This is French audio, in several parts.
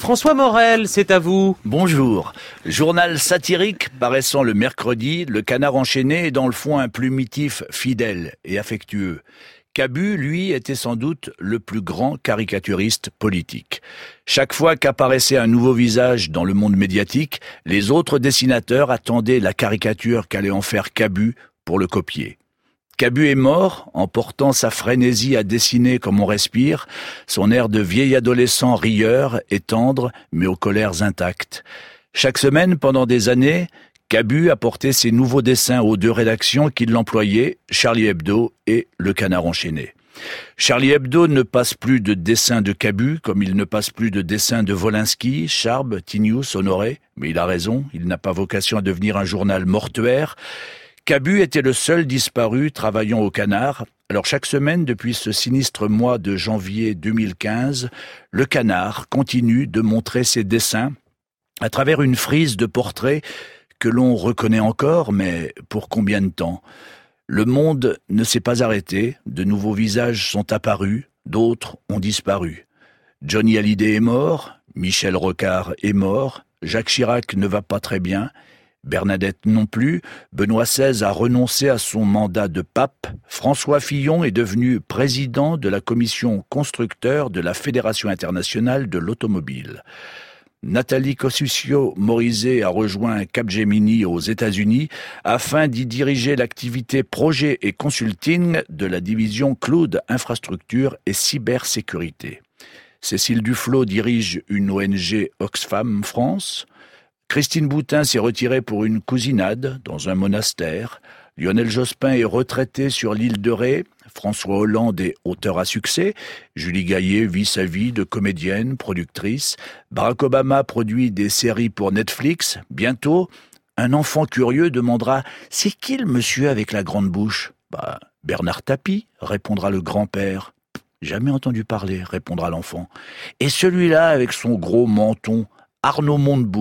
François Morel, c'est à vous. Bonjour. Journal satirique paraissant le mercredi, Le Canard enchaîné est dans le fond un plumitif fidèle et affectueux. Cabu, lui, était sans doute le plus grand caricaturiste politique. Chaque fois qu'apparaissait un nouveau visage dans le monde médiatique, les autres dessinateurs attendaient la caricature qu'allait en faire Cabu pour le copier. Cabu est mort, emportant sa frénésie à dessiner comme on respire, son air de vieil adolescent rieur et tendre, mais aux colères intactes. Chaque semaine, pendant des années, Cabu apportait ses nouveaux dessins aux deux rédactions qui l'employaient, Charlie Hebdo et Le Canard enchaîné. Charlie Hebdo ne passe plus de dessins de Cabu, comme il ne passe plus de dessins de Wolinski, Charb, Tinius, Honoré, mais il a raison, il n'a pas vocation à devenir un journal mortuaire. Cabu était le seul disparu travaillant au Canard. Alors chaque semaine, depuis ce sinistre mois de janvier 2015, le Canard continue de montrer ses dessins à travers une frise de portraits que l'on reconnaît encore, mais pour combien de temps ? Le monde ne s'est pas arrêté, de nouveaux visages sont apparus, d'autres ont disparu. Johnny Hallyday est mort, Michel Rocard est mort, Jacques Chirac ne va pas très bien, Bernadette non plus, Benoît XVI a renoncé à son mandat de pape, François Fillon est devenu président de la commission constructeur de la Fédération internationale de l'automobile. Nathalie Kosciusko-Morizet a rejoint Capgemini aux États-Unis afin d'y diriger l'activité projet et consulting de la division Cloud Infrastructure et Cybersécurité. Cécile Duflot dirige une ONG Oxfam France. Christine Boutin s'est retirée pour une cousinade dans un monastère. Lionel Jospin est retraité sur l'île de Ré. François Hollande est auteur à succès. Julie Gaillet vit sa vie de comédienne, productrice. Barack Obama produit des séries pour Netflix. Bientôt, un enfant curieux demandera « C'est qui le monsieur avec la grande bouche ?» « Bernard Tapie », répondra le grand-père. « Jamais entendu parler », répondra l'enfant. « Et celui-là avec son gros menton, Arnaud Montebourg ?»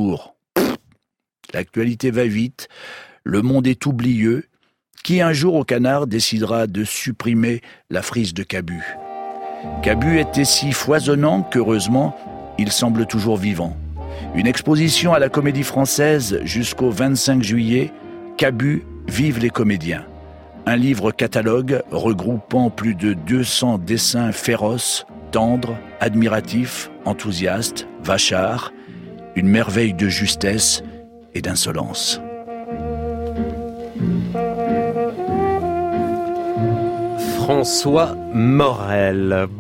L'actualité va vite, le monde est oublieux. Qui un jour au Canard décidera de supprimer la frise de Cabu ? Cabu était si foisonnant qu'heureusement, il semble toujours vivant. Une exposition à la Comédie Française jusqu'au 25 juillet, Cabu, vive les comédiens. Un livre catalogue regroupant plus de 200 dessins féroces, tendres, admiratifs, enthousiastes, vachards, une merveille de justesse et d'insolence. François Morel.